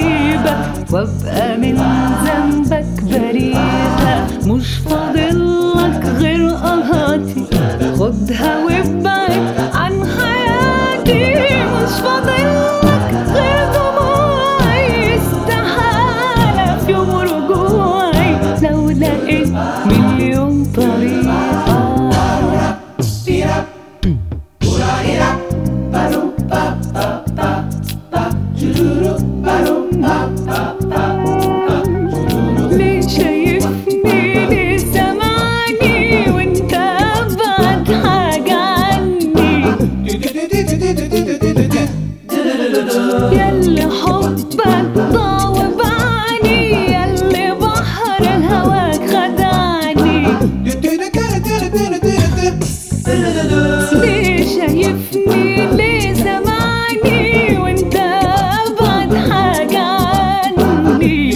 أسيبك وأبقى من ذنبك بريئة. مش فاضلك غير قهاتي، خدها وابعد عن حياتي. مش فاضلك غير دموعي، استحالة في يوم رجوعي لو لقيت مليون طريقة. ليه شايفني، ليه سامعني وانت ابعد حاجة عني؟ ياللي حبك ضاع وبعني، ياللي بحر هواك خدعني. ليه شايفني، ليه سامعني وانت ابعد حاجة عني؟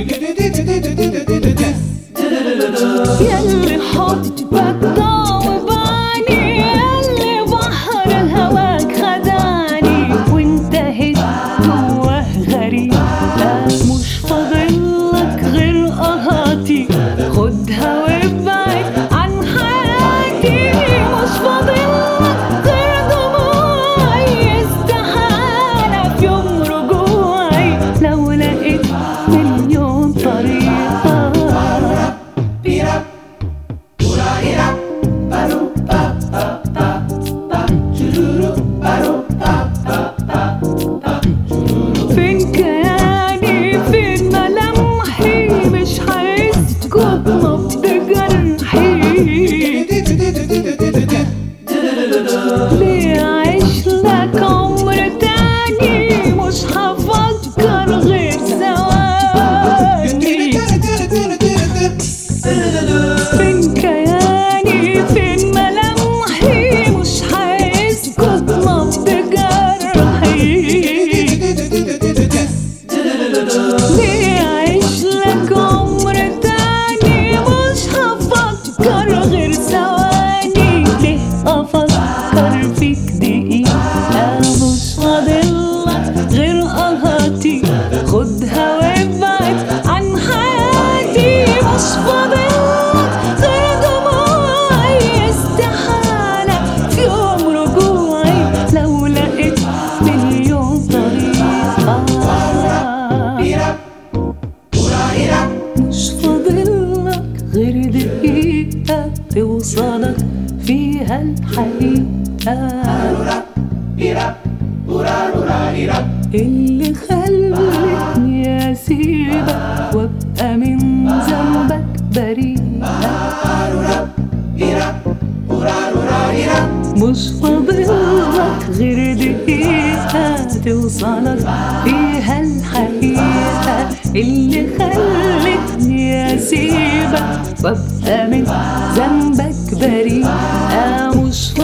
ياللي حبك ضاع وبعني، ياللي بحر هواك خدعني. وانتهيت جواه غريب، مش فاضلك غير قهاتي، خدها وابعد عن حياتي. مش فاضلك غير دموعي، استحالة في يوم رجوعي لو لقيت مليون طريقة. فين كياني، فين ملامحي، مش حاسس بنبض جرحي. ليه أعيش لك عمر تاني، مش هفكر غير ثواني. فين كياني، فين ملامحي، مش حاسس بنبض جرحي. ليه أعيش لك عمر تاني، مش هفكر غير ثواني. ليه أفكر فيك دقيقة، مش فاضلك غير قهاتي، خدها وابعد عن حياتي. مش فاضلك غير دموعي، استحالة في يوم رجوعي لو لقيت مليون طريقة. مش فاضلك غير دقيقة توصلك فيها الحقيقة، اللي خلتني أسيبك وأبقى من ذنبك بريئة. مش فاضلك غير دقيقة توصلك فيها الحقيقة، اللي خلتني أسيبك وأبقى من ذنبك بريئة. مش